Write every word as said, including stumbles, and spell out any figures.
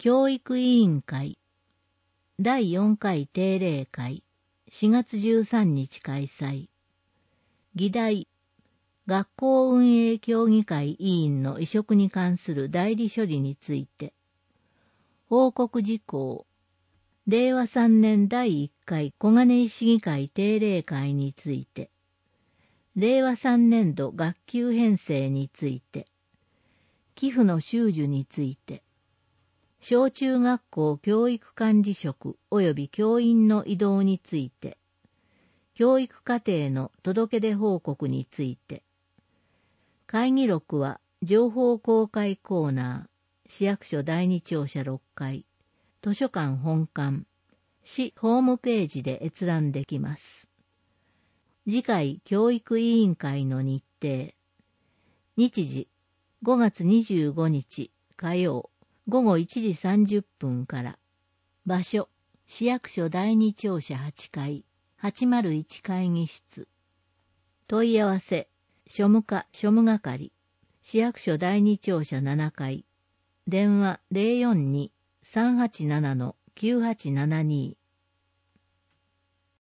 教育委員会だいよんかい定例会しがつじゅうさんにち開催。議題、学校運営協議会委員の委嘱に関する代理処理について。報告事項、れいわさんねんだいいっかい小金井市議会定例会について。れいわさんねんど学級編成について。寄付の収受について。小中学校教育管理職及び教員の異動について、教育課程の届け出報告について、会議録は情報公開コーナー、市役所第二庁舎ろっかい、図書館本館、市ホームページで閲覧できます。次回教育委員会の日程、日時ごがつにじゅうごにち火曜、ごごいちじさんじゅっぷんから。場所、市役所第二庁舎はちかい、はちまるいち会議室。問い合わせ、庶務課庶務係、市役所第二庁舎ななかい。電話 ゼロよんに さんはちなな きゅうはちななに